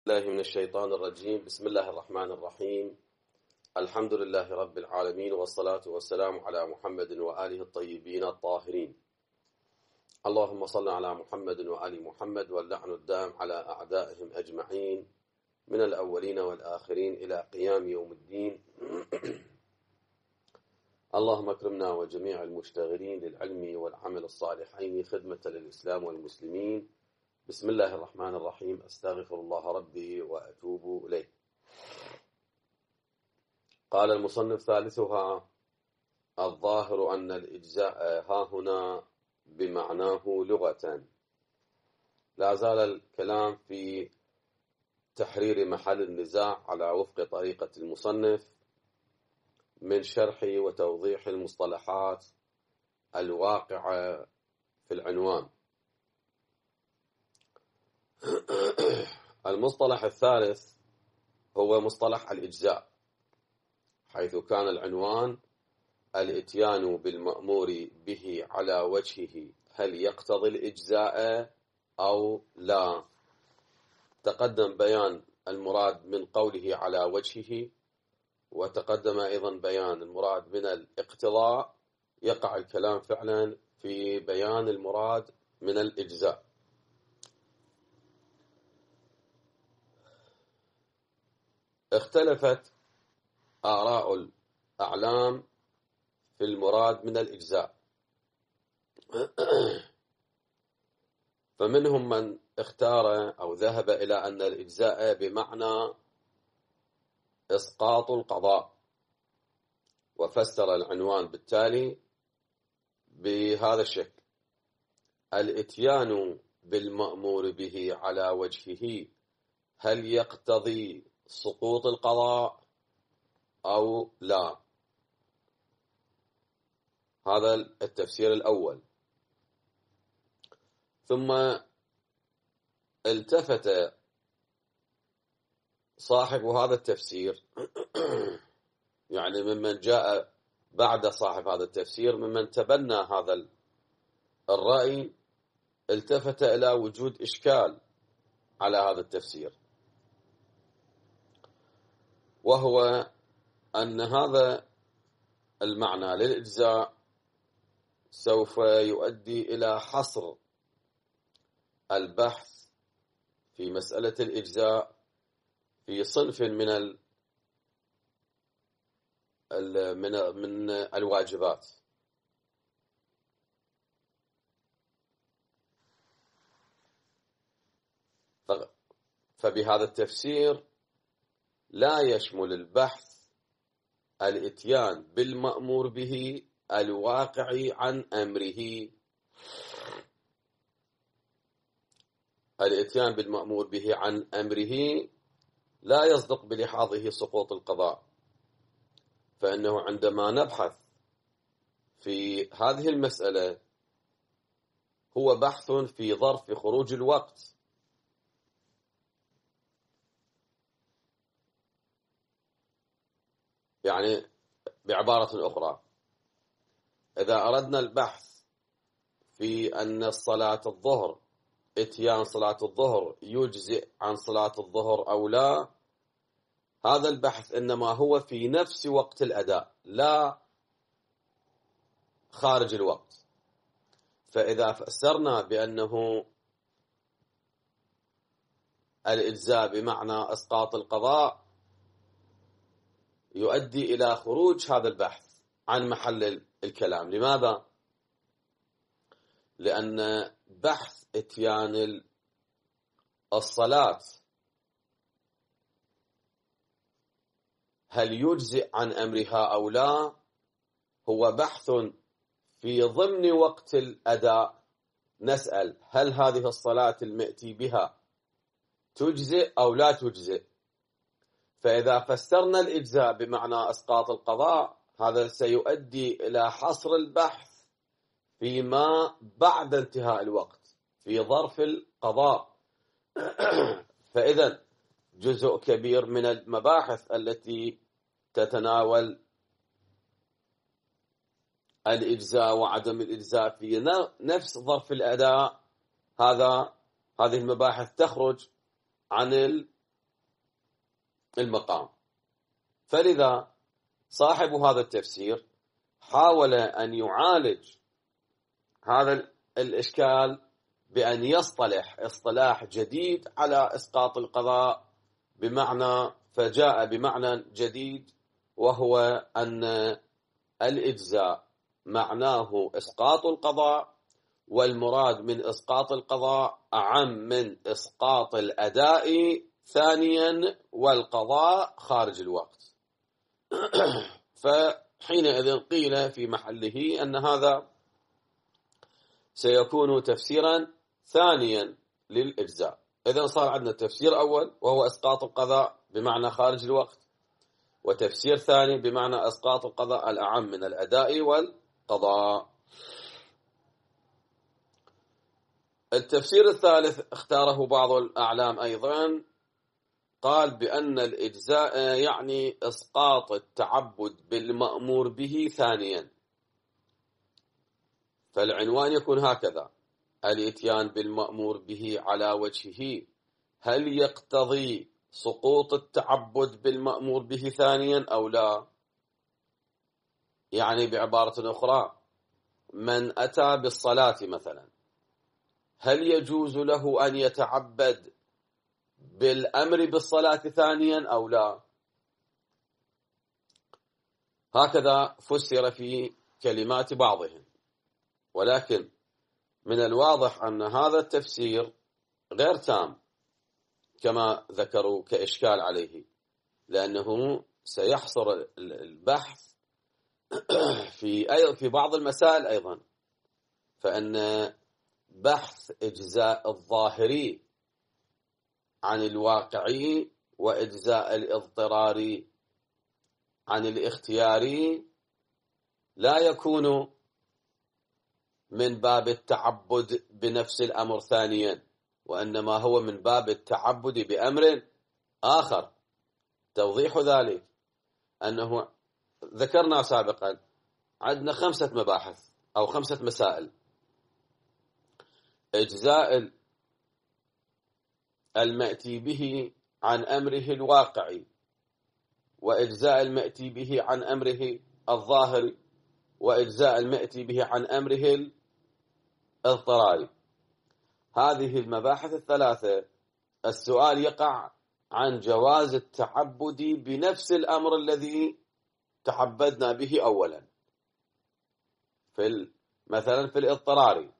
الله من الشيطان الرجيم. بسم الله الرحمن الرحيم. الحمد لله رب العالمين، والصلاة والسلام على محمد وآله الطيبين الطاهرين. اللهم صل على محمد وآل محمد، واللعن الدام على أعدائهم أجمعين من الأولين والآخرين إلى قيام يوم الدين. اللهم اكرمنا وجميع المشتغلين للعلم والعمل الصالحين خدمة للإسلام والمسلمين. بسم الله الرحمن الرحيم. أستغفر الله ربي وأتوب إليه. قال المصنف: ثالثها الظاهر أن الإجزاء ها هنا بمعناه لغة. لا زال الكلام في تحرير محل النزاع على وفق طريقة المصنف من شرح وتوضيح المصطلحات الواقعة في العنوان. المصطلح الثالث هو مصطلح الإجزاء، حيث كان العنوان الإتيان بالمأمور به على وجهه هل يقتضي الإجزاء أو لا. تقدم بيان المراد من قوله على وجهه، وتقدم أيضا بيان المراد من الاقتضاء. يقع الكلام فعلا في بيان المراد من الإجزاء. اختلفت آراء الأعلام في المراد من الإجزاء، فمنهم من اختار أو ذهب إلى أن الإجزاء بمعنى إسقاط القضاء، وفسر العنوان بالتالي بهذا الشكل: الإتيان بالمأمور به على وجهه هل يقتضي سقوط القضاء أو لا. هذا التفسير الأول. ثم التفت صاحب هذا التفسير يعني ممن جاء بعد صاحب هذا التفسير، ممن تبنى هذا الرأي، التفت إلى وجود إشكال على هذا التفسير، وهو أن هذا المعنى للإجزاء سوف يؤدي إلى حصر البحث في مسألة الإجزاء في صنف من الواجبات. فبهذا التفسير لا يشمل البحث الإتيان بالمأمور به الواقع عن أمره. الإتيان بالمأمور به عن أمره لا يصدق بلحاظه سقوط القضاء، فإنه عندما نبحث في هذه المسألة هو بحث في ظرف خروج الوقت. يعني بعبارة أخرى، إذا أردنا البحث في أن الصلاة الظهر، إتيان صلاة الظهر يجزئ عن صلاة الظهر أو لا، هذا البحث إنما هو في نفس وقت الأداء لا خارج الوقت. فإذا فسرنا بأنه الإجزاء بمعنى إسقاط القضاء، يؤدي إلى خروج هذا البحث عن محل الكلام. لماذا؟ لأن بحث إتيان الصلاة هل يجزئ عن أمرها أو لا هو بحث في ضمن وقت الأداء. نسأل: هل هذه الصلاة المأتي بها تجزئ أو لا تجزئ؟ فإذا فسرنا الإجزاء بمعنى إسقاط القضاء، هذا سيؤدي إلى حصر البحث فيما بعد انتهاء الوقت في ظرف القضاء. فإذا جزء كبير من المباحث التي تتناول الإجزاء وعدم الإجزاء في نفس ظرف الأداء، هذه المباحث تخرج عن المقام. فلذا صاحب هذا التفسير حاول أن يعالج هذا الإشكال بأن يصطلح اصطلاح جديد على إسقاط القضاء، فجاء بمعنى جديد، وهو أن الإجزاء معناه إسقاط القضاء، والمراد من إسقاط القضاء أعم من إسقاط الأداء ثانيا، والقضاء خارج الوقت. فحينئذ قيل في محله أن هذا سيكون تفسيرا ثانيا للإجزاء. إذن صار عندنا تفسير أول وهو إسقاط القضاء بمعنى خارج الوقت، وتفسير ثاني بمعنى إسقاط القضاء الأعم من الأداء والقضاء. التفسير الثالث اختاره بعض الأعلام أيضا، قال بأن الإجزاء يعني إسقاط التعبد بالمأمور به ثانيا. فالعنوان يكون هكذا: الإتيان بالمأمور به على وجهه هل يقتضي سقوط التعبد بالمأمور به ثانيا أو لا؟ يعني بعبارة أخرى، من أتى بالصلاة مثلا هل يجوز له أن يتعبد بالأمر بالصلاة ثانيا أو لا؟ هكذا فسر في كلمات بعضهم، ولكن من الواضح أن هذا التفسير غير تام كما ذكروا كإشكال عليه، لأنه سيحصر البحث في بعض المسائل أيضا. فإن بحث إجزاء الظاهري عن الواقعي وإجزاء الاضطراري عن الاختياري لا يكون من باب التعبد بنفس الأمر ثانيا، وإنما هو من باب التعبد بأمر آخر. توضيح ذلك أنه ذكرنا سابقا عندنا 5 مباحث أو 5 مسائل: إجزاء المأتي به عن أمره الواقعي، وإجزاء المأتي به عن أمره الظاهري، وإجزاء المأتي به عن أمره الاضطراري. هذه المباحث ال3 السؤال يقع عن جواز التعبد بنفس الأمر الذي تعبدنا به أولا. مثلا في الاضطراري،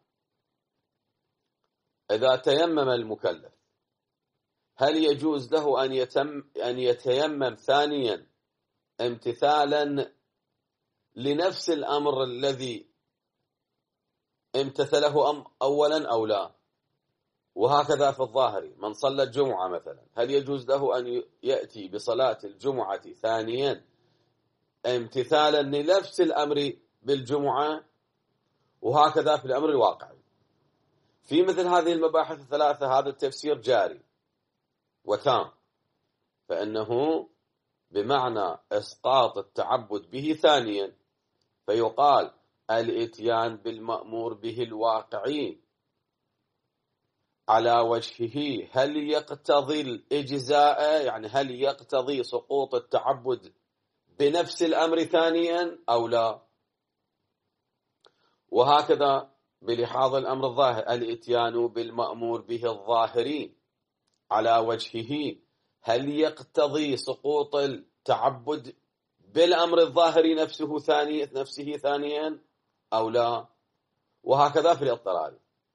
إذا تيمم المكلف هل يجوز له أن يتيمم ثانيا امتثالا لنفس الأمر الذي امتثله أولا أو لا؟ وهكذا في الظاهر، من صلى الجمعة مثلا هل يجوز له أن يأتي بصلاة الجمعة ثانيا امتثالا لنفس الأمر بالجمعة؟ وهكذا في الأمر الواقعي. في مثل هذه المباحث ال3 هذا التفسير جاري وتام، فإنه بمعنى إسقاط التعبد به ثانيا، فيقال الإتيان بالمأمور به الواقعي على وجهه هل يقتضي الإجزاء، يعني هل يقتضي سقوط التعبد بنفس الأمر ثانيا أو لا؟ وهكذا بلحاظ الأمر الظاهر، الإتيان بالمأمور به الظاهري على وجهه هل يقتضي سقوط التعبد بالأمر الظاهري نفسه ثانيا أو لا؟ وهكذا في الاضطرار.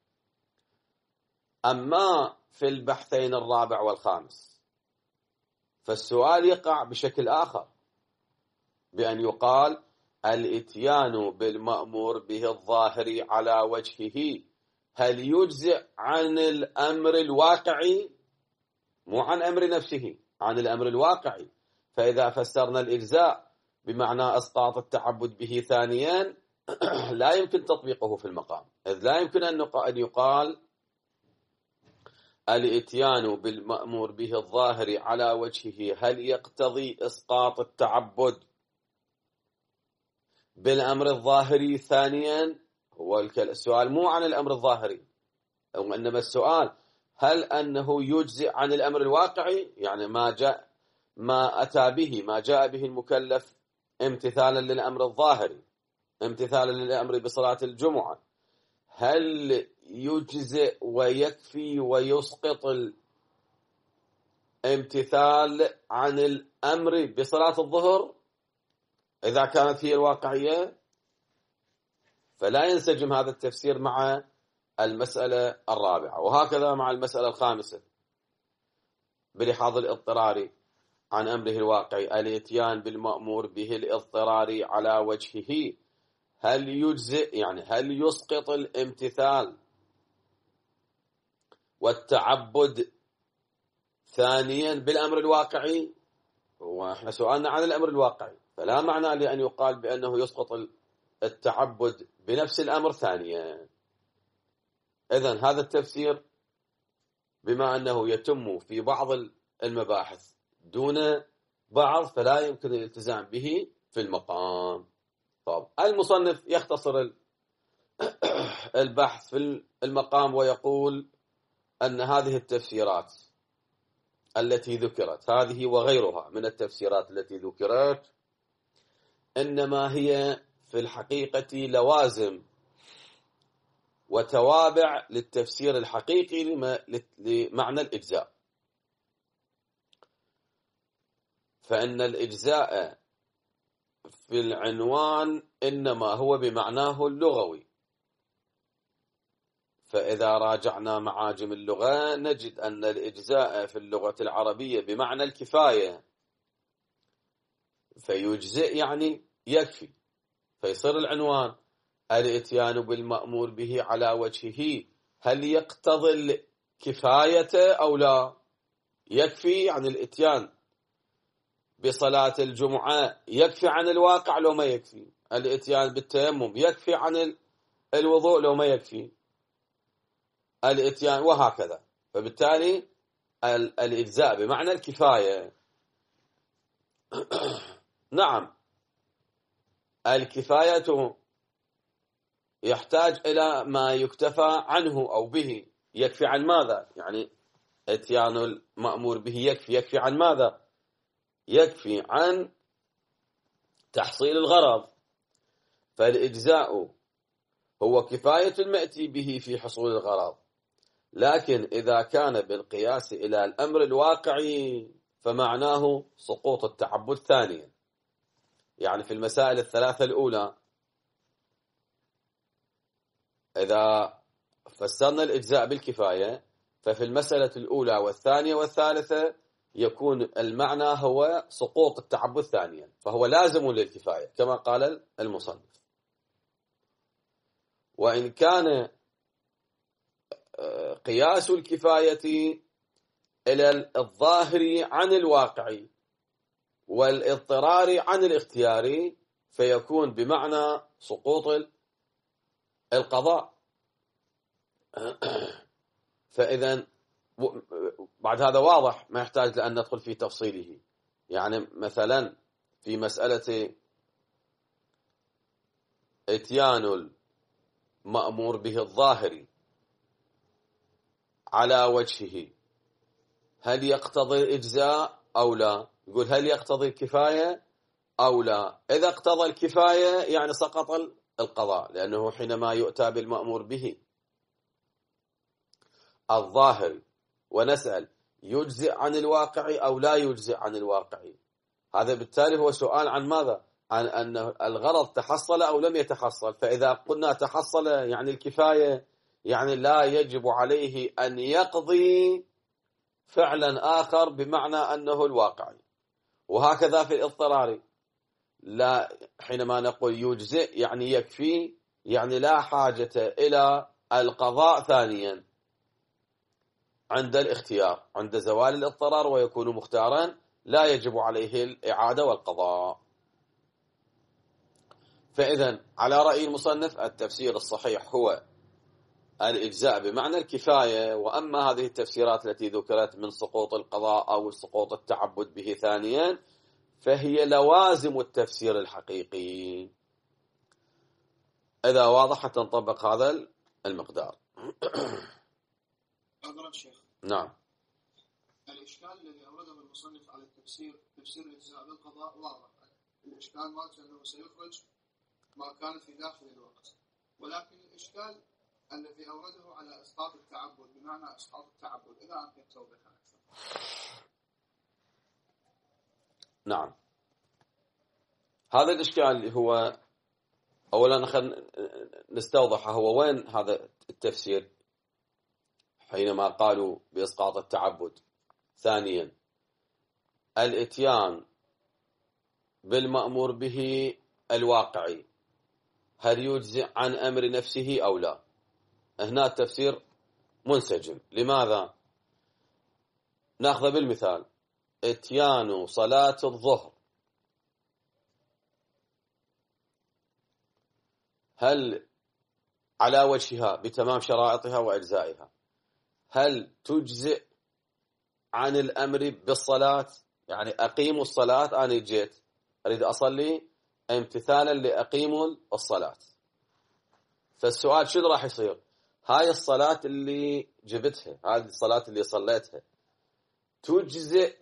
أما في البحثين الرابع والخامس فالسؤال يقع بشكل آخر، بأن يقال الإتيان بالمأمور به الظاهري على وجهه هل يجزئ عن الأمر الواقعي، مو عن أمر نفسه، عن الأمر الواقعي. فإذا فسرنا الإجزاء بمعنى إسقاط التعبد به ثانيا لا يمكن تطبيقه في المقام، إذ لا يمكن أن يقال الإتيان بالمأمور به الظاهر على وجهه هل يقتضي إسقاط التعبد بالأمر الظاهري ثانيا. هو السؤال مو عن الأمر الظاهري، وإنما السؤال هل أنه يجزئ عن الأمر الواقعي، يعني ما جاء ما أتى به، ما جاء به المكلف امتثالا للأمر الظاهري، امتثالا للأمر بصلاة الجمعة، هل يجزئ ويكفي ويسقط الامتثال عن الأمر بصلاة الظهر إذا كانت هي الواقعية؟ فلا ينسجم هذا التفسير مع المسألة الرابعة، وهكذا مع المسألة الخامسة بلحاظ الاضطرار عن أمره الواقعي، الاتيان بالمأمور به الاضطراري على وجهه، هل يجزئ يعني هل يسقط الامتثال والتعبد ثانيا بالأمر الواقعي؟ وإحنا سؤالنا عن الأمر الواقعي، فلا معنى لأن يقال بأنه يسقط التعبد بنفس الأمر ثانيا. إذن هذا التفسير بما أنه يتم في بعض المباحث دون بعض فلا يمكن الالتزام به في المقام. طب المصنف يختصر البحث في المقام ويقول أن هذه التفسيرات التي ذكرت، هذه وغيرها من التفسيرات التي ذكرت، إنما هي في الحقيقة لوازم وتوابع للتفسير الحقيقي لمعنى الإجزاء. فإن الإجزاء في العنوان إنما هو بمعناه اللغوي، فإذا راجعنا معاجم اللغة نجد أن الإجزاء في اللغة العربية بمعنى الكفاية، فيجزئ يعني يكفي، فيصير العنوان الاتيان بالمأمور به على وجهه، هل يقتضي الكفاية أو لا؟ يكفي عن الاتيان بصلاة الجمعة يكفي عن الواقع لو ما يكفي؟ الاتيان بالتيمم يكفي عن الوضوء لو ما يكفي؟ الاتيان وهكذا. فبالتالي الإجزاء بمعنى الكفاية نعم، الكفاية يحتاج إلى ما يكتفى عنه أو به. يكفي عن ماذا؟ يعني اتيان المأمور به يكفي عن ماذا؟ يكفي عن تحصيل الغرض. فالإجزاء هو كفاية المأتي به في حصول الغرض، لكن إذا كان بالقياس إلى الأمر الواقعي فمعناه سقوط التعبد ثانيا. يعني في المسائل الثلاثة الأولى إذا فسرنا الإجزاء بالكفاية، ففي المسألة الأولى والثانية والثالثة يكون المعنى هو سقوط التعبد ثانيا، فهو لازم للكفاية كما قال المصنف. وإن كان قياس الكفاية إلى الظاهر عن الواقعي والاضطرار عن الاختياري فيكون بمعنى سقوط القضاء. فإذا بعد هذا واضح، ما يحتاج لأن ندخل في تفصيله. يعني مثلا في مسألة اتيان المأمور به الظاهري على وجهه، هل يقتضي الإجزاء أو لا؟ يقول هل يقتضي الكفاية أو لا؟ إذا اقتضى الكفاية يعني سقط القضاء، لأنه حينما يؤتى بالمأمور به الظاهري ونسأل يجزئ عن الواقع أو لا يجزئ عن الواقع، هذا بالتالي هو سؤال عن ماذا؟ عن أن الغرض تحصل أو لم يتحصل. فإذا قلنا تحصل يعني الكفاية، يعني لا يجب عليه أن يقضي فعلا آخر بمعنى أنه الواقعي. وهكذا في الاضطرار، لا، حينما نقول يجزئ يعني يكفي، يعني لا حاجة إلى القضاء ثانيا عند الاختيار، عند زوال الاضطرار ويكون مختارا لا يجب عليه الإعادة والقضاء. فإذا على رأي المصنف التفسير الصحيح هو الإجزاء بمعنى الكفاية. وأما هذه التفسيرات التي ذكرت من سقوط القضاء أو سقوط التعبد به ثانيا فهي لوازم التفسير الحقيقي. إذا واضح حتى نطبق هذا المقدار. حضرتك شيخ. نعم. الإشكال الذي أورده المصنف على تفسير الإجزاء بالقضاء واضح. الإشكال مالته أنه سيخرج ما كان في داخل الوقت، ولكن الإشكال الذي أورده على إسقاط التعبد، بمعنى إسقاط التعبد، إذا أمكن توضيحا أكثر. نعم، هذا الإشكال اللي هو أولا خلينا نستوضح هو وين هذا التفسير حينما قالوا بإسقاط التعبد. ثانيا، الإتيان بالمأمور به الواقعي هل يجزئ عن أمر نفسه أو لا؟ هنا التفسير منسجم. لماذا؟ نأخذ بالمثال إتيان صلاة الظهر، هل على وجهها بتمام شرائطها وأجزائها هل تجزئ عن الأمر بالصلاة؟ يعني أقيموا الصلاة، أنا جيت أريد أصلي امتثالا لأقيموا الصلاة. فالسؤال شو راح يصير؟ هاي الصلاة اللي جبتها، هذه الصلاة اللي صليتها، تجزئ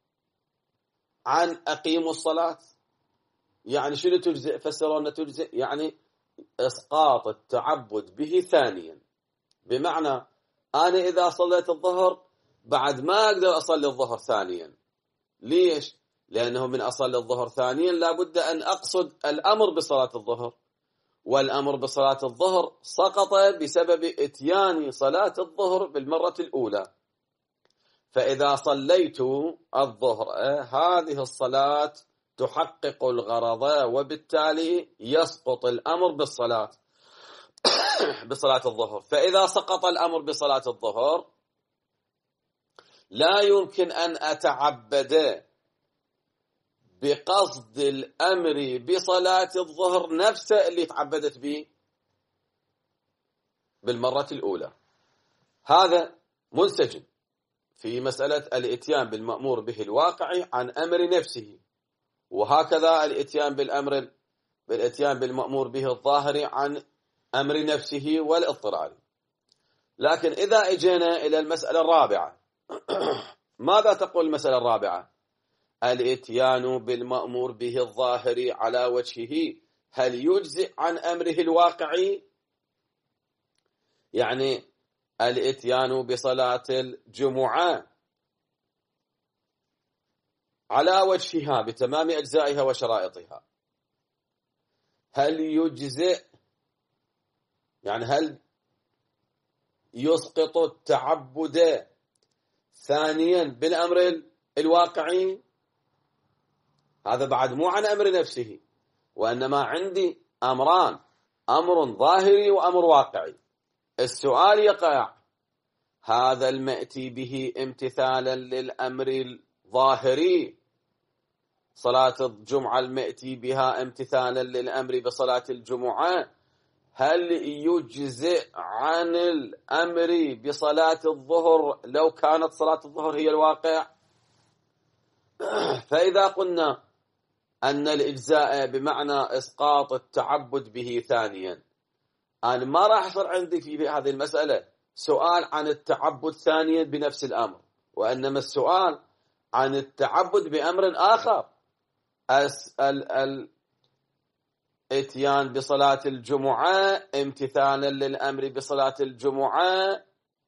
عن أقيموا الصلاة؟ يعني شنو تجزئ؟ فسروا أن تجزئ يعني إسقاط التعبد به ثانيا، بمعنى أنا إذا صليت الظهر بعد ما أقدر أصلي الظهر ثانيا. ليش؟ لأنه من أصلي الظهر ثانيا لابد أن أقصد الأمر بصلاة الظهر، والأمر بصلاة الظهر سقط بسبب إتيان صلاة الظهر بالمرة الأولى. فإذا صليت الظهر هذه الصلاة تحقق الغرض، وبالتالي يسقط الأمر بالصلاة بصلاة الظهر. فإذا سقط الأمر بصلاة الظهر لا يمكن أن أتعبد بقصد الأمر بصلاة الظهر نفسه اللي تعبدت به بالمرة الأولى. هذا منسجم في مسألة الإتيان بالمأمور به الواقعي عن أمر نفسه، وهكذا الإتيان بالمأمور به الظاهري عن أمر نفسه والاضطراري. لكن إذا اجينا إلى المسألة الرابعة ماذا تقول المسألة الرابعة؟ الإتيان بالمأمور به الظاهري على وجهه هل يجزئ عن أمره الواقعي؟ يعني الإتيان بصلاة الجمعة على وجهها بتمام أجزائها وشرائطها هل يجزئ؟ يعني هل يسقط التعبد ثانيا بالأمر الواقعي؟ هذا بعد مو عن أمر نفسه، وإنما عندي أمران، أمر ظاهري وأمر واقعي. السؤال يقع هذا المأتي به امتثالا للأمر الظاهري، صلاة الجمعة المأتي بها امتثالا للأمر بصلاة الجمعة، هل يجزئ عن الأمر بصلاة الظهر لو كانت صلاة الظهر هي الواقع؟ فإذا قلنا أن الإجزاء بمعنى إسقاط التعبد به ثانيا، أنا ما راح يصير عندي في هذه المسألة سؤال عن التعبد ثانيا بنفس الأمر، وإنما السؤال عن التعبد بأمر آخر. الإتيان بصلاة الجمعة امتثالا للأمر بصلاة الجمعة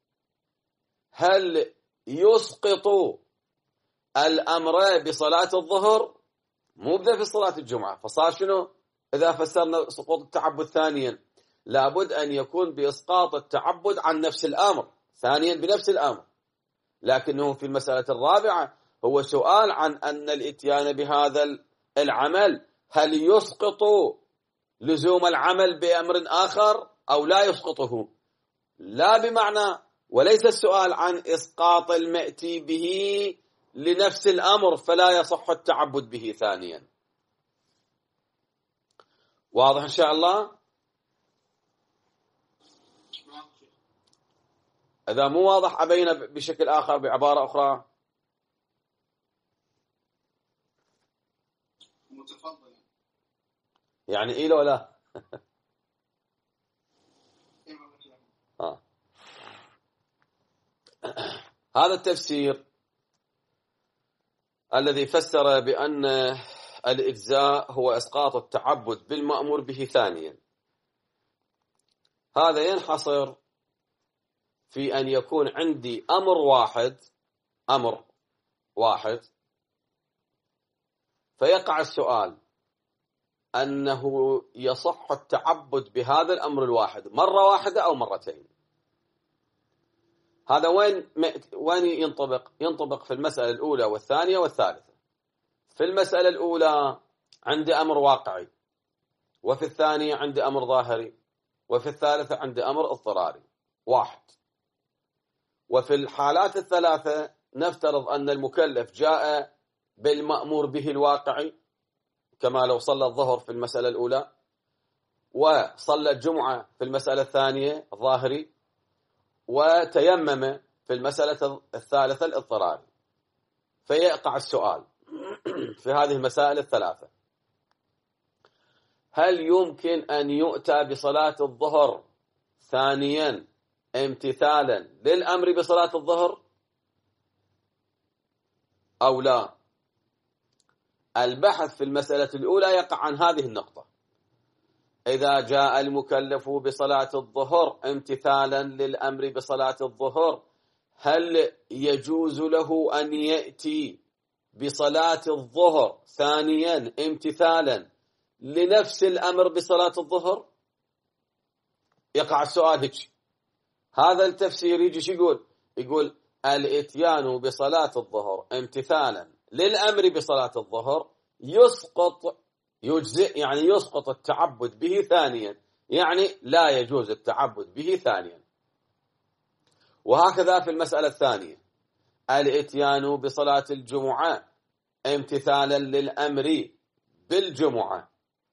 هل يسقط الأمر بصلاة الظهر؟ مو بدأ في صلاة الجمعة، فصار شنو؟ إذا فسرنا سقوط التعبد ثانيا لابد أن يكون بإسقاط التعبد عن نفس الأمر ثانيا بنفس الأمر. لكنه في المسألة الرابعة هو سؤال عن أن الإتيان بهذا العمل هل يسقط لزوم العمل بأمر آخر أو لا يسقطه، لا بمعنى، وليس السؤال عن إسقاط المأتي به لنفس الأمر فلا يصح التعبد به ثانيا. واضح إن شاء الله؟ إذا مو واضح أبين بشكل آخر بعبارة أخرى. متفضل. يعني إيه لو لا؟ هذا التفسير الذي فسر بأن الإجزاء هو إسقاط التعبد بالمأمور به ثانيا، هذا ينحصر في أن يكون عندي أمر واحد فيقع السؤال أنه يصح التعبد بهذا الأمر الواحد مرة واحدة أو مرتين. هذا وين ينطبق في المسألة الأولى والثانية والثالثة. في المسألة الأولى عندي أمر واقعي، وفي الثانية عندي أمر ظاهري، وفي الثالثة عندي أمر اضطراري واحد. وفي الحالات الثلاثة نفترض أن المكلف جاء بالمأمور به الواقعي، كما لو صلى الظهر في المسألة الأولى، وصلى الجمعة في المسألة الثانية ظاهري، وتيمم في المسألة الثالثة الاضطراري. فيقع السؤال في هذه المسائل الثلاثة: هل يمكن أن يؤتى بصلاة الظهر ثانيا امتثالا للأمر بصلاة الظهر أو لا؟ البحث في المسألة الأولى يقع عن هذه النقطة: إذا جاء المكلف بصلاة الظهر امتثالا للأمر بصلاة الظهر، هل يجوز له أن يأتي بصلاة الظهر ثانيا امتثالا لنفس الأمر بصلاة الظهر؟ يقع السؤال هيك. هذا التفسير يجي شو يقول الاتيان بصلاة الظهر امتثالا للأمر بصلاة الظهر يجزئ، يعني يسقط التعبد به ثانيا، يعني لا يجوز التعبد به ثانيا. وهكذا في المسألة الثانية: الاتيان بصلاة الجمعة امتثالا للأمر بالجمعة،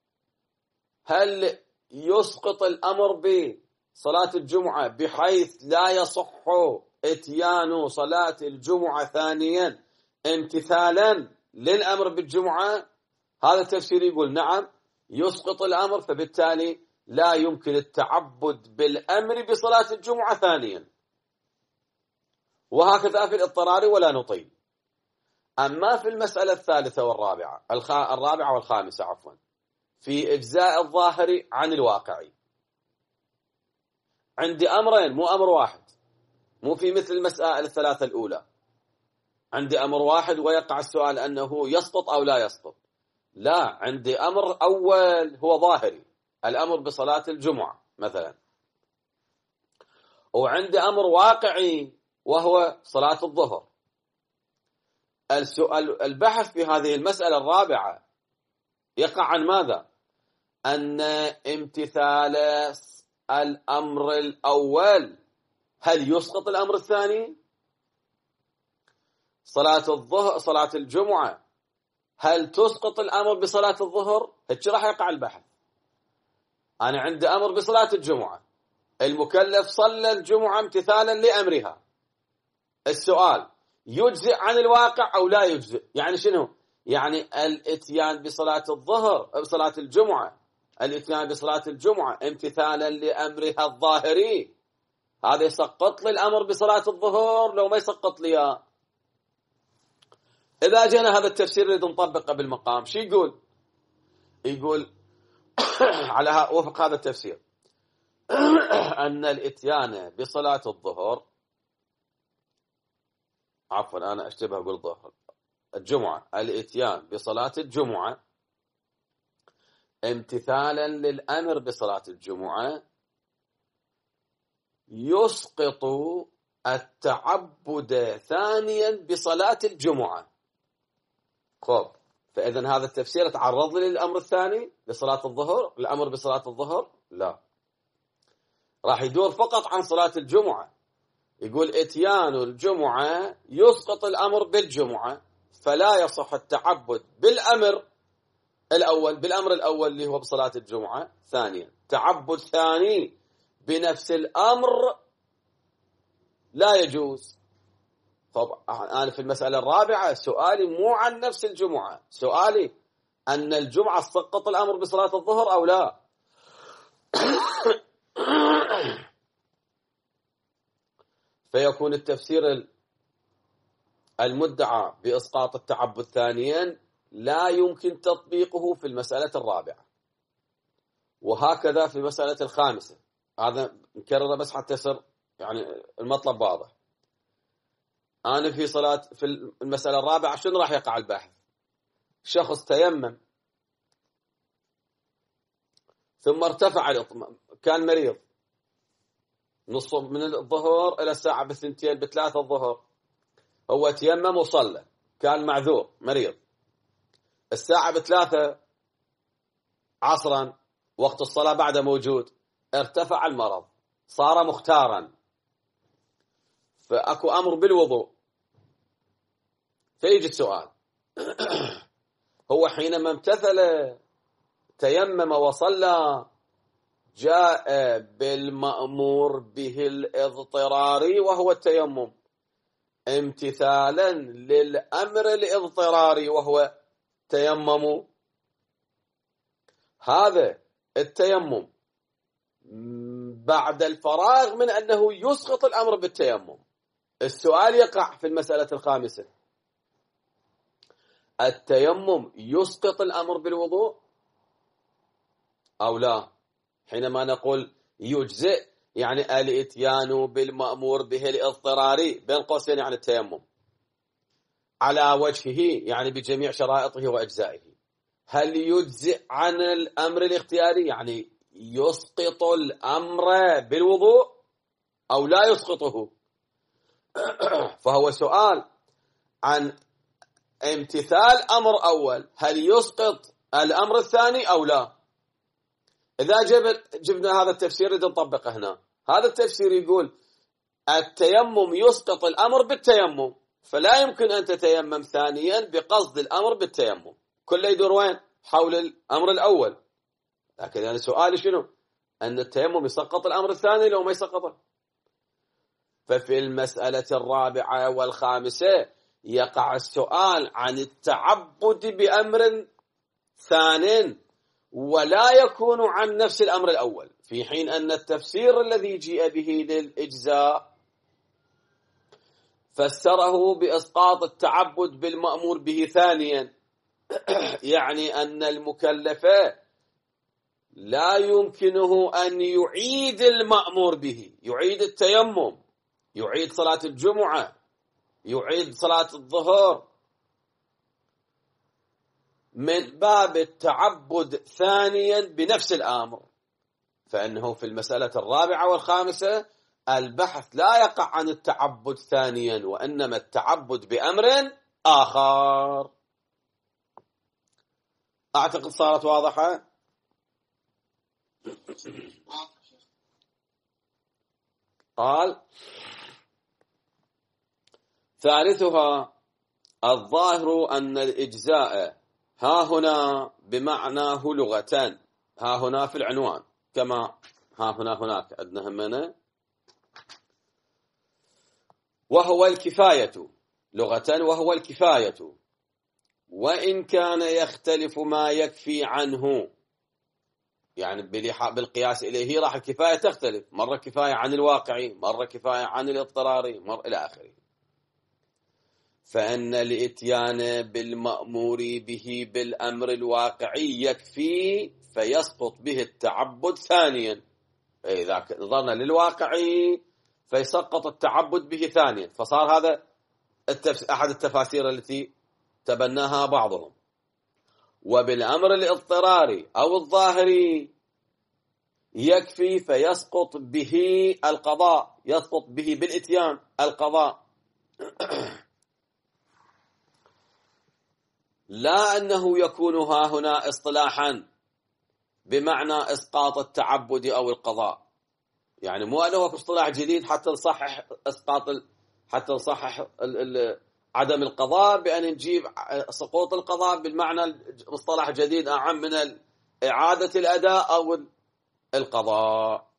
هل يسقط الأمر بصلاة الجمعة بحيث لا يصح اتيان صلاة الجمعة ثانيا امتثالا للأمر بالجمعة؟ هذا التفسير يقول نعم يسقط الأمر، فبالتالي لا يمكن التعبد بالأمر بصلاة الجمعة ثانيا. وهكذا في الاضطرار ولا نطيل. أما في المسألة الثالثة والرابعة الرابعة والخامسة عفوا، في إجزاء الظاهر عن الواقعي، عندي أمرين مو أمر واحد، مو في مثل المسائل الثلاثة الأولى عندي أمر واحد ويقع السؤال أنه يسقط أو لا يسقط. لا، عندي أمر أول هو ظاهري، الأمر بصلاة الجمعة مثلا، وعندي أمر واقعي وهو صلاة الظهر. البحث في هذه المسألة الرابعة يقع عن ماذا؟ أن امتثال الأمر الأول هل يسقط الأمر الثاني؟ صلاة الجمعة هل تسقط الأمر بصلاة الظهر؟ هيك راح يقع البحث. أنا عندي أمر بصلاة الجمعة، المكلف صلى الجمعة امتثالا لأمرها. السؤال: يجزئ عن الواقع أو لا يجزئ؟ يعني شنو؟ يعني الاتيان بصلاة الظهر بصلاة الجمعة، الاتيان بصلاة الجمعة امتثالا لأمرها الظاهري، هذا يسقط لي الأمر بصلاة الظهر لو ما يسقط لي. إذا جينا هذا التفسير اللي نطبقه بالمقام شو يقول؟ يقول على وفق هذا التفسير أن الاتيان بصلاة الظهر، عفوا أنا أشتبه أقول الظهر، الجمعة، الاتيان بصلاة الجمعة امتثالا للأمر بصلاة الجمعة يسقط التعبد ثانيا بصلاة الجمعة. خب، فإذا هذا التفسير تعرض لي للأمر الثاني لصلاة الظهر، الأمر بصلاة الظهر؟ لا، راح يدور فقط عن صلاة الجمعة. يقول اتيان الجمعة يسقط الأمر بالجمعة، فلا يصح التعبد بالأمر الأول اللي هو بصلاة الجمعة. ثانيا تعبد ثاني بنفس الأمر لا يجوز. طب أنا في المسألة الرابعة سؤالي مو عن نفس الجمعة، سؤالي أن الجمعة سقط الأمر بصلاة الظهر أو لا. فيكون التفسير المدعى بإسقاط التعبد ثانيا لا يمكن تطبيقه في المسألة الرابعة، وهكذا في المسألة الخامسة. هذا نكرره بس حتى يصير يعني المطلب واضح. أنا في المسألة الرابعة شنو راح يقع البحث؟ شخص تيمم ثم ارتفع كان مريض نص من الظهر إلى الساعة ب2 ب3 الظهر، هو تيمم وصلى، كان معذور مريض. الساعة ب3 عصرا وقت الصلاة بعد موجود، ارتفع المرض صار مختارا، فأكو أمر بالوضوء. فيجي السؤال هو حينما امتثل تيمم وصلى جاء بالمأمور به الاضطراري وهو التيمم امتثالا للأمر الاضطراري وهو تيمم. هذا التيمم بعد الفراغ من أنه يسقط الأمر بالتيمم. السؤال يقع في المسألة الخامسة: التيمم يسقط الأمر بالوضوء أو لا؟ حينما نقول يجزئ يعني الاتيان بالمأمور به الاضطراري بين قوسين يعني التيمم على وجهه يعني بجميع شرائطه وأجزائه، هل يجزئ عن الأمر الاختياري يعني يسقط الأمر بالوضوء أو لا يسقطه؟ فهو سؤال عن امتثال أمر أول، هل يسقط الأمر الثاني أو لا؟ إذا جبنا هذا التفسير نطبقه هنا. هذا التفسير يقول التيمم يسقط الأمر بالتيمم، فلا يمكن أن تتيمم ثانيا بقصد الأمر بالتيمم، كله يدور وين؟ حول الأمر الأول. لكن يعني سؤالي شنو؟ أن التيمم يسقط الأمر الثاني لو ما يسقطه. ففي المسألة الرابعة والخامسة يقع السؤال عن التعبد بأمر ثان ولا يكون عن نفس الأمر الأول، في حين أن التفسير الذي جيء به للإجزاء فسره بإسقاط التعبد بالمأمور به ثانيا، يعني أن المكلف لا يمكنه أن يعيد المأمور به، يعيد التيمم، يعيد صلاة الجمعة، يعيد صلاة الظهر من باب التعبد ثانيا بنفس الأمر. فإنه في المسألة الرابعة والخامسة البحث لا يقع عن التعبد ثانيا، وإنما التعبد بأمر آخر. أعتقد صارت واضحة. قال ثالثها الظاهر أن الإجزاء ها هنا بمعناه لغة، ها هنا في العنوان كما ها هنا هناك عندنا همنا، وهو الكفاية لغة، وهو الكفاية، وإن كان يختلف ما يكفي عنه، يعني بالقياس إليه راح الكفاية تختلف، مرة كفاية عن الواقعي، مرة كفاية عن الاضطراري، مرة إلى آخره. فإن الإتيان بالمأمور به بالأمر الواقعي يكفي فيسقط به التعبد ثانيا. إذا نظرنا للواقعي فيسقط التعبد به ثانيا، فصار هذا أحد التفاسير التي تبناها بعضهم. وبالأمر الاضطراري أو الظاهري يكفي فيسقط به القضاء، يسقط به بالإتيان القضاء، لا أنه يكون ها هنا اصطلاحا بمعنى إسقاط التعبد أو القضاء، يعني مو أنه اصطلاح جديد حتى نصحح حتى نصحح عدم القضاء بأن نجيب سقوط القضاء بالمعنى مصطلح جديد أعم من إعادة الأداء أو القضاء.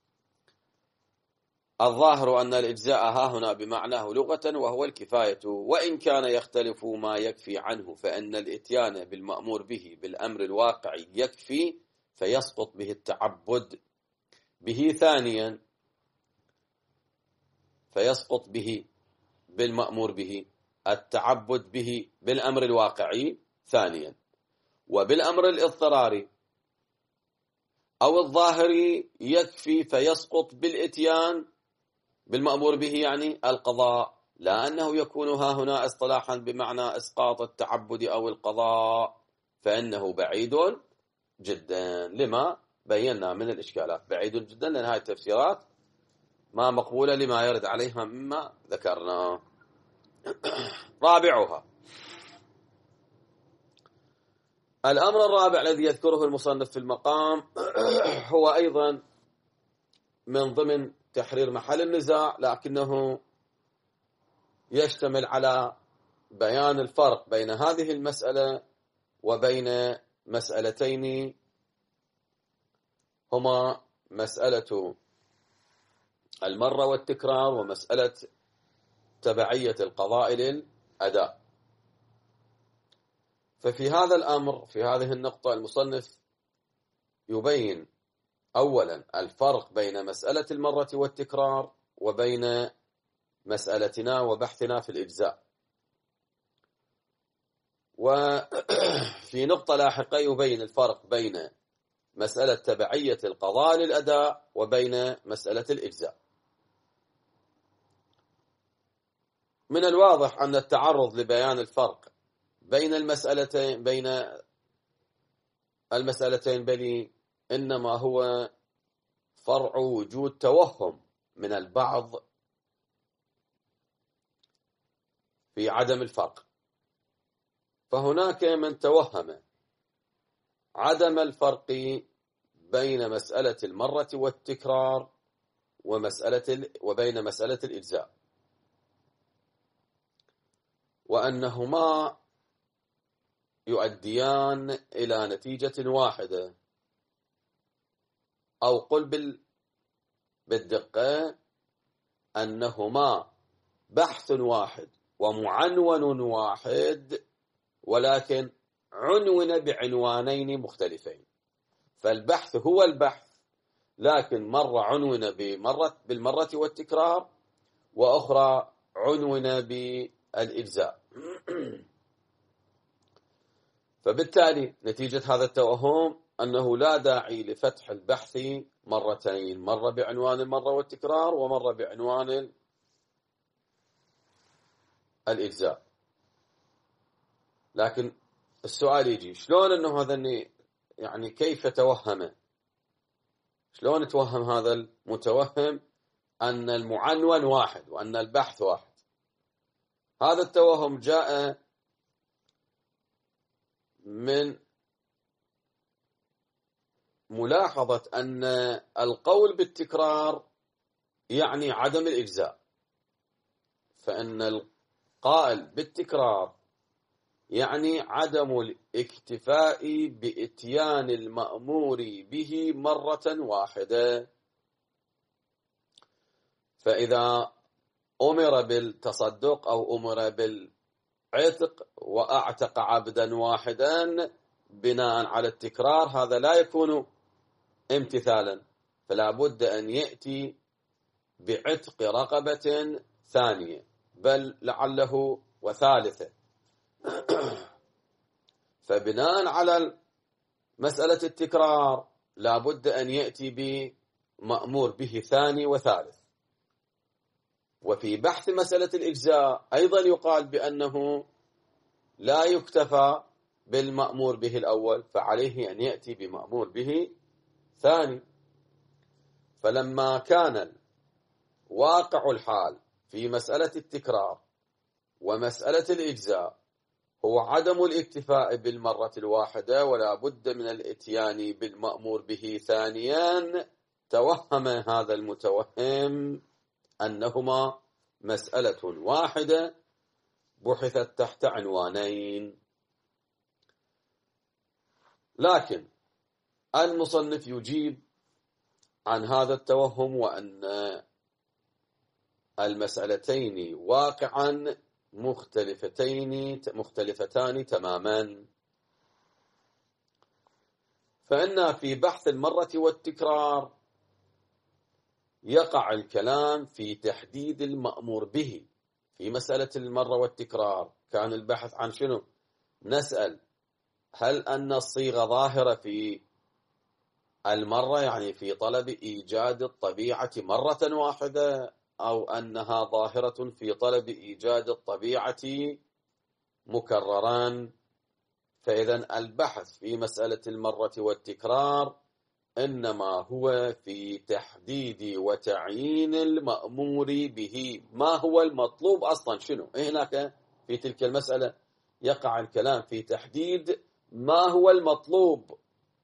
الظاهر أن الإجزاء ها هنا بمعناه لغة وهو الكفاية، وإن كان يختلف ما يكفي عنه، فإن الإتيان بالمأمور به بالأمر الواقعي يكفي فيسقط به التعبد به ثانيا، فيسقط به بالمأمور به التعبد به بالأمر الواقعي ثانيا، وبالأمر الاضطراري أو الظاهري يكفي فيسقط بالإتيان بالمأمور به يعني القضاء، لا أنه يكون ها هنا اصطلاحا بمعنى إسقاط التعبد أو القضاء، فإنه بعيد جدا لما بينا من الإشكالات، بعيد جدا لأن هذه التفسيرات ما مقبولة لما يرد عليها مما ذكرنا. رابعها الأمر الرابع الذي يذكره المصنف في المقام هو أيضا من ضمن تحرير محل النزاع، لكنه يشتمل على بيان الفرق بين هذه المسألة وبين مسألتين هما مسألة المرة والتكرار ومسألة تبعية القضاء للأداء. ففي هذا الأمر في هذه النقطة المصنف يبين أولا الفرق بين مسألة المرة والتكرار وبين مسألتنا وبحثنا في الإجزاء، وفي نقطة لاحقة يبين الفرق بين مسألة تبعية القضاء للأداء وبين مسألة الإجزاء. من الواضح أن التعرض لبيان الفرق بين المسألتين بل إنما هو فرع وجود توهم من البعض في عدم الفرق، فهناك من توهم عدم الفرق بين مسألة المرة والتكرار وبين مسألة الإجزاء، وأنهما يؤديان إلى نتيجة واحدة، أو قل بالدقة أنهما بحث واحد ومعنون واحد، ولكن عنون بعنوانين مختلفين. فالبحث هو البحث، لكن مرة عنون بالمرة والتكرار، وأخرى عنون بالإجزاء. فبالتالي نتيجة هذا التوهم أنه لا داعي لفتح البحث مرتين، مرة بعنوان المرة والتكرار ومرة بعنوان الإجزاء. لكن السؤال يجي شلون أنه هذا يعني كيف توهم؟ شلون توهم هذا المتوهم أن المعنون واحد وأن البحث واحد؟ هذا التوهم جاء من ملاحظة أن القول بالتكرار يعني عدم الإجزاء، فإن القائل بالتكرار يعني عدم الاكتفاء بإتيان المأمور به مرة واحدة. فإذا أمر بالتصدق أو أمر بالعتق وأعتق عبدا واحدا بناء على التكرار، هذا لا يكون امتثالا، فلا بد أن يأتي بعتق رقبة ثانية بل لعله وثالثة. فبناء على مسألة التكرار لا بد أن يأتي بمأمور به ثاني وثالث. وفي بحث مسألة الإجزاء أيضا يقال بأنه لا يكتفى بالمأمور به الأول، فعليه أن يأتي بمأمور به ثاني. فلما كان واقع الحال في مسألة التكرار ومسألة الإجزاء هو عدم الاكتفاء بالمرة الواحدة ولا بد من الاتيان بالمأمور به ثانيا، توهم هذا المتوهم أنهما مسألة واحدة بحثت تحت عنوانين. لكن المصنف يجيب عن هذا التوهم وأن المسألتين واقعا مختلفتان تماما. فإن في بحث المرة والتكرار يقع الكلام في تحديد المأمور به، في مسألة المرة والتكرار كان البحث عن شنو؟ نسأل هل أن الصيغة ظاهرة في المرة، يعني في طلب إيجاد الطبيعة مرة واحدة، أو أنها ظاهرة في طلب إيجاد الطبيعة مكرران؟ فإذا البحث في مسألة المرة والتكرار إنما هو في تحديد وتعيين المأمور به. ما هو المطلوب أصلا؟ شنو هناك في تلك المسألة؟ يقع الكلام في تحديد ما هو المطلوب،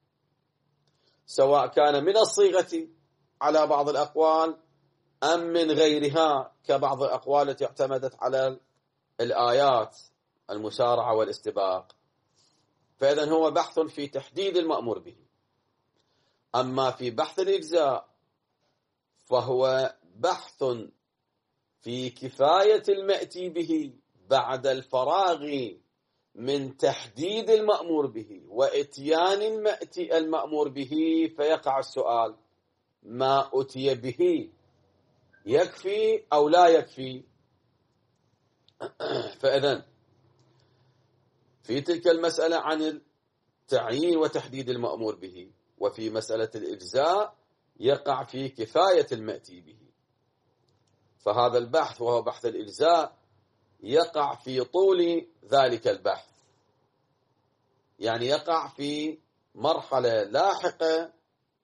سواء كان من الصيغة على بعض الأقوال أم من غيرها كبعض الأقوال التي اعتمدت على الآيات المسارعة والاستباق. فإذا هو بحث في تحديد المأمور به. أما في بحث الإجزاء فهو بحث في كفاية المأتي به بعد الفراغ من تحديد المأمور به وإتيان المأمور به. فيقع السؤال: ما أتي به يكفي أو لا يكفي؟ فإذن في تلك المسألة عن التعيين وتحديد المأمور به، وفي مسألة الإجزاء يقع في كفاية المأتي به. فهذا البحث وهو بحث الإجزاء يقع في طول ذلك البحث، يعني يقع في مرحلة لاحقة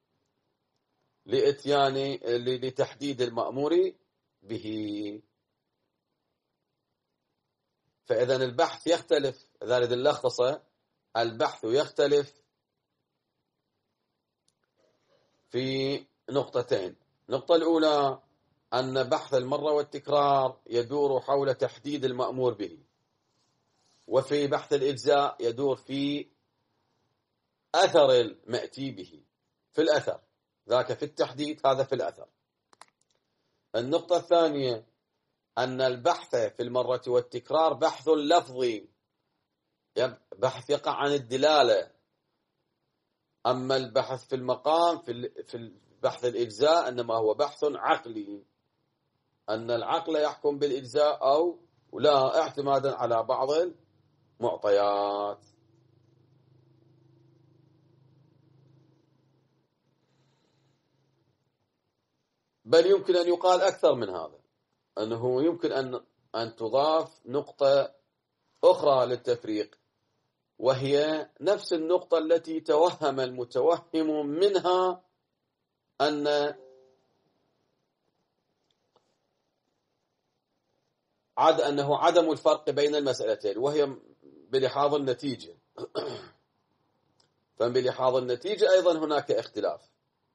لتحديد المأمور به. فإذا البحث يختلف، ذلك اللخصة البحث يختلف في نقطتين. النقطة الأولى أن بحث المرة والتكرار يدور حول تحديد المأمور به، وفي بحث الإجزاء يدور في أثر المأتي به، في الأثر، ذاك في التحديد، هذا في الأثر. النقطة الثانية أن البحث في المرة والتكرار بحث لفظي، بحث يقع عن الدلالة. أما البحث في المقام في بحث الإجزاء إنما هو بحث عقلي، أن العقل يحكم بالإجزاء أو لا، اعتمادا على بعض المعطيات. بل يمكن أن يقال أكثر من هذا، أنه يمكن أن تضاف نقطة أخرى للتفريق، وهي نفس النقطة التي توهم المتوهم منها أنه عدم الفرق بين المسألتين، وهي بلحاظ النتيجة. فبلحاظ النتيجة أيضا هناك اختلاف.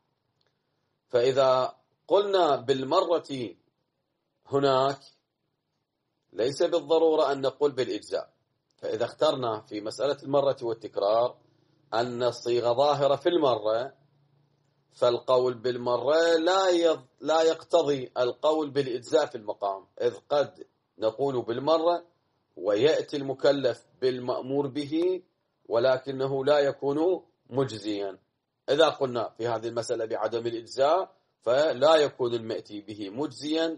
فإذا قلنا بالمرة هناك، ليس بالضرورة أن نقول بالإجزاء. فإذا اخترنا في مسألة المرة والتكرار أن الصيغة ظاهرة في المرة، فالقول بالمرة لا يقتضي القول بالإجزاء في المقام، إذ قد نقول بالمرة ويأتي المكلف بالمأمور به ولكنه لا يكون مجزيا. إذا قلنا في هذه المسألة بعدم الإجزاء فلا يكون المأتي به مجزيا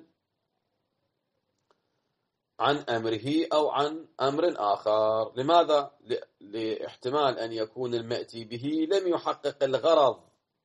عن أمره أو عن أمر آخر. لماذا؟ لاحتمال أن يكون المأتي به لم يحقق الغرض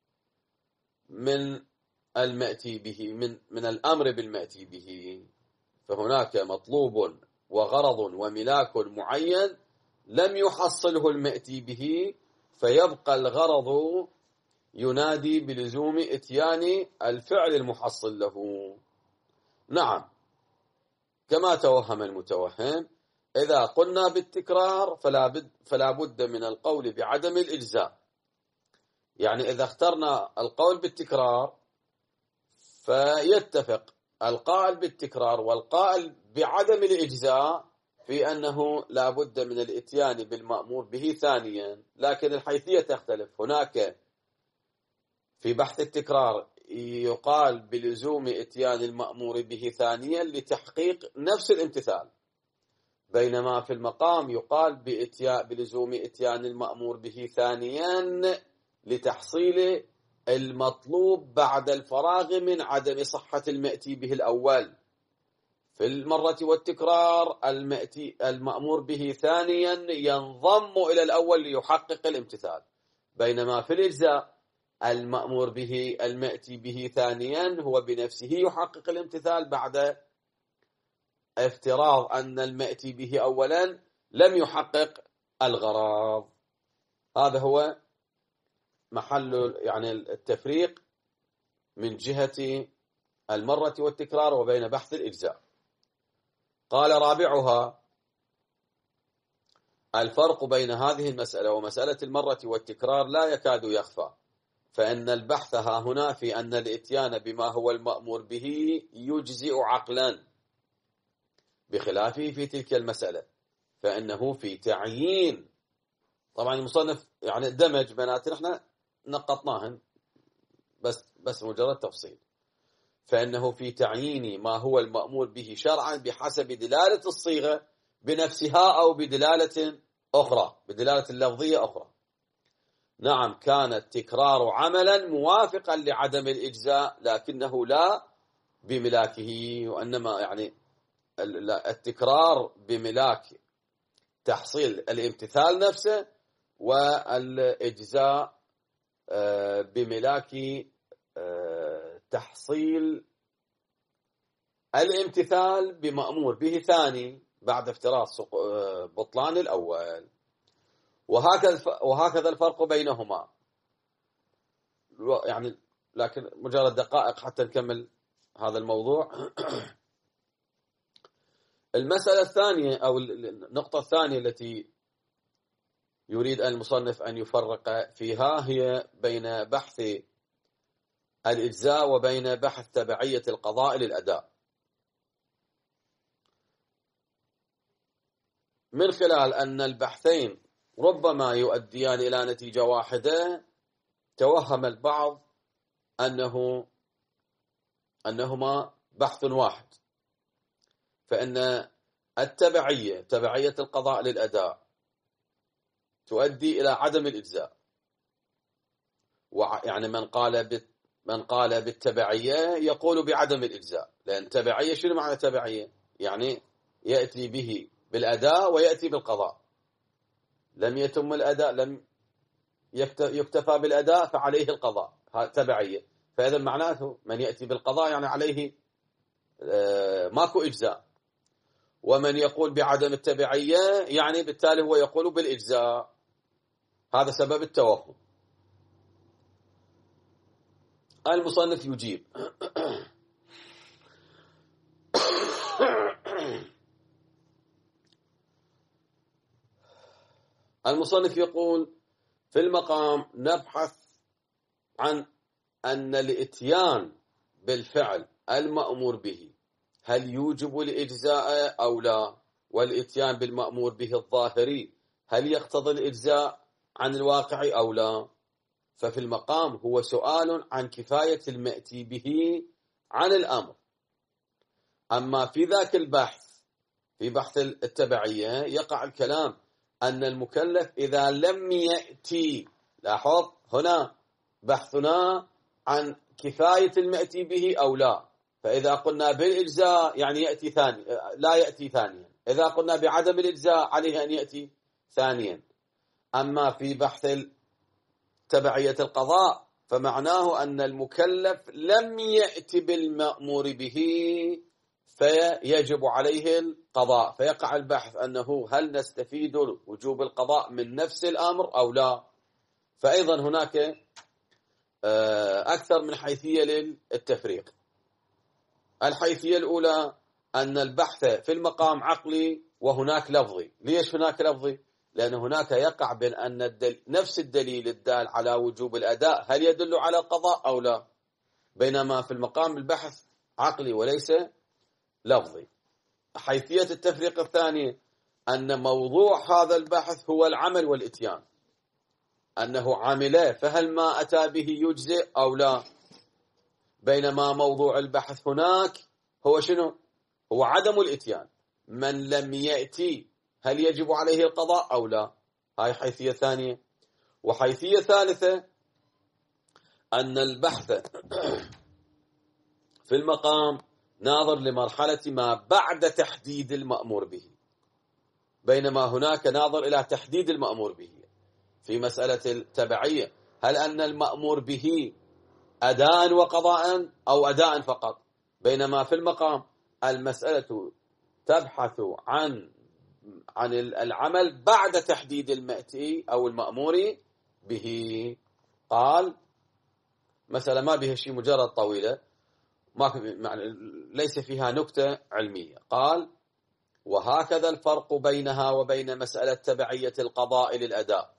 من المأتي به، من الأمر بالمأتي به. فهناك مطلوب وغرض وملاك معين لم يحصله المأتي به، فيبقى الغرض ينادي بلزوم إتيان الفعل المحصل له. نعم، كما توهم المتوهم، إذا قلنا بالتكرار فلا بد من القول بعدم الإجزاء. يعني إذا اخترنا القول بالتكرار فيتفق القائل بالتكرار والقائل بعدم الإجزاء في أنه لا بد من الإتيان بالمأمور به ثانيا، لكن الحيثية تختلف. هناك في بحث التكرار يقال بلزوم إتيان المأمور به ثانيا لتحقيق نفس الامتثال، بينما في المقام يقال بلزوم إتيان المأمور به ثانيا لتحصيل المطلوب بعد الفراغ من عدم صحة المأتي به الأول. في المرة والتكرار المأمور به ثانيا ينضم إلى الأول ليحقق الامتثال، بينما في الإجزاء المأمور به المأتي به ثانيا هو بنفسه يحقق الامتثال بعد افتراض أن المأتي به أولا لم يحقق الغرض. هذا هو محل يعني التفريق من جهة المرة والتكرار وبين بحث الإجزاء. قال رابعها: الفرق بين هذه المسألة ومسألة المرة والتكرار لا يكاد يخفى، فإن البحث ها هنا في أن الإتيان بما هو المأمور به يجزئ عقلا، بخلافه في تلك المسألة فإنه في تعيين. طبعا المصنف يعني دمج بيناتنا، احنا نقطناهن بس مجرد تفصيل. فإنه في تعيين ما هو المأمور به شرعا بحسب دلالة الصيغة بنفسها أو بدلالة أخرى، بدلالة اللفظية أخرى. نعم، كان التكرار عملا موافقا لعدم الإجزاء لكنه لا بملاكه، وإنما يعني التكرار بملاك تحصيل الامتثال نفسه، والإجزاء بملاك تحصيل الامتثال بمأمور به ثاني بعد افتراض بطلان الأول. وهكذا الفرق بينهما. يعني لكن مجرد دقائق حتى نكمل هذا الموضوع. المسألة الثانية أو النقطة الثانية التي يريد المصنف أن يفرق فيها هي بين بحث الإجزاء وبين بحث تبعية القضاء للأداء، من خلال أن البحثين ربما يؤديان إلى نتيجة واحدة. توهم البعض أنهما بحث واحد، فإن تبعية القضاء للأداء تؤدي إلى عدم الإجزاء. يعني من قال بالتبعية يقول بعدم الإجزاء، لأن تبعية شنو معنى تبعية؟ يعني يأتي به بالأداء ويأتي بالقضاء، لم يتم الأداء، لم يكتفى بالأداء فعليه القضاء، تبعية. فإذا معناته من يأتي بالقضاء يعني عليه ماكو إجزاء، ومن يقول بعدم التبعية يعني بالتالي هو يقول بالإجزاء. هذا سبب التوهم. المصنف يجيب: المصنف يقول: في المقام نبحث عن أن الإتيان بالفعل المأمور به هل يوجب الإجزاء أو لا، والإتيان بالمأمور به الظاهري هل يقتضي الإجزاء عن الواقع أو لا. ففي المقام هو سؤال عن كفاية المأتي به عن الأمر. أما في ذاك البحث، في بحث التبعية، يقع الكلام أن المكلف إذا لم يأتي، لاحظ هنا بحثنا عن كفاية المأتي به أو لا، فإذا قلنا بالإجزاء يعني يأتي ثاني، لا يأتي ثانيا. إذا قلنا بعدم الإجزاء عليه أن يأتي ثانيا. أما في بحث تبعية القضاء فمعناه أن المكلف لم يأتي بالمأمور به فيجب عليه القضاء، فيقع البحث أنه هل نستفيد وجوب القضاء من نفس الأمر أو لا. فأيضا هناك أكثر من حيثية للتفريق. الحيثية الأولى أن البحث في المقام عقلي وهناك لفظي. ليش هناك لفظي؟ لأن هناك يقع بين أن نفس الدليل الدال على وجوب الأداء هل يدل على القضاء أو لا، بينما في المقام البحث عقلي وليس لفظي. حيثية التفريق الثاني أن موضوع هذا البحث هو العمل والإتيان، أنه عمله فهل ما أتى به يجزئ أو لا، بينما موضوع البحث هناك هو شنو؟ هو عدم الإتيان. من لم يأتي هل يجب عليه القضاء أو لا. هاي حيثية ثانية. وحيثية ثالثة أن البحث في المقام ناظر لمرحلة ما بعد تحديد المأمور به، بينما هناك ناظر إلى تحديد المأمور به. في مسألة التبعية هل أن المأمور به أداء وقضاء أو أداء فقط، بينما في المقام المسألة تبحث عن العمل بعد تحديد المأتي أو المأمور به. قال مسألة ما بها شيء، مجرد طويلة ليس فيها نكتة علمية. قال وهكذا الفرق بينها وبين مسألة تبعية القضاء للأداء،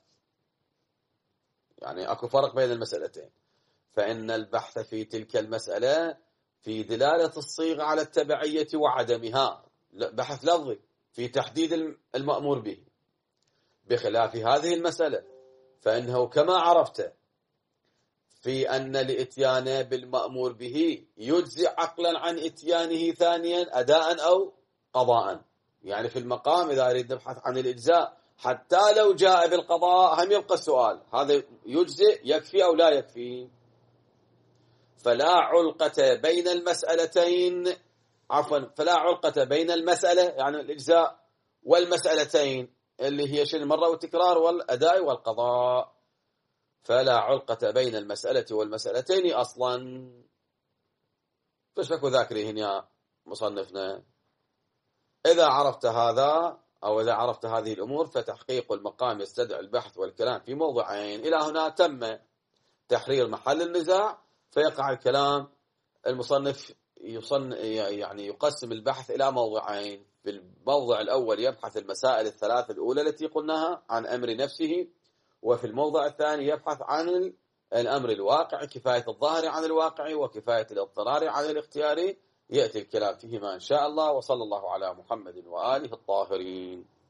يعني أكو فرق بين المسألتين. فإن البحث في تلك المسألة في دلالة الصيغة على التبعية وعدمها، بحث لفظي في تحديد المأمور به، بخلاف هذه المسألة فإنه كما عرفت في أن الإتيان بالمأمور به يجزي عقلا عن إتيانه ثانيا أداء أو قضاء. يعني في المقام إذا أريد نبحث عن الإجزاء حتى لو جاء بالقضاء هم يبقى السؤال هذا يجزئ يكفي أو لا يكفي. فلا علقة بين المسألتين، فلا علقة بين المسألة يعني الإجزاء والمسألتين اللي هي شيء المرة والتكرار والأداء والقضاء، فلا علقة بين المسألة والمسألتين أصلا. فايش فكوا ذاكريهن يا مصنفنا؟ إذا عرفت هذا أو إذا عرفت هذه الأمور فتحقيق المقام يستدعي البحث والكلام في موضعين. إلى هنا تم تحرير محل النزاع، فيقع الكلام. المصنف يعني يقسم البحث إلى موضعين. في الموضع الأول يبحث المسائل الثلاث الأولى التي قلناها عن أمر نفسه، وفي الموضع الثاني يبحث عن الأمر الواقع، كفاية الظاهر عن الواقع وكفاية الاضطرار عن الاختياري. يأتي الكلام فيهما إن شاء الله. وصلى الله على محمد وآله الطاهرين.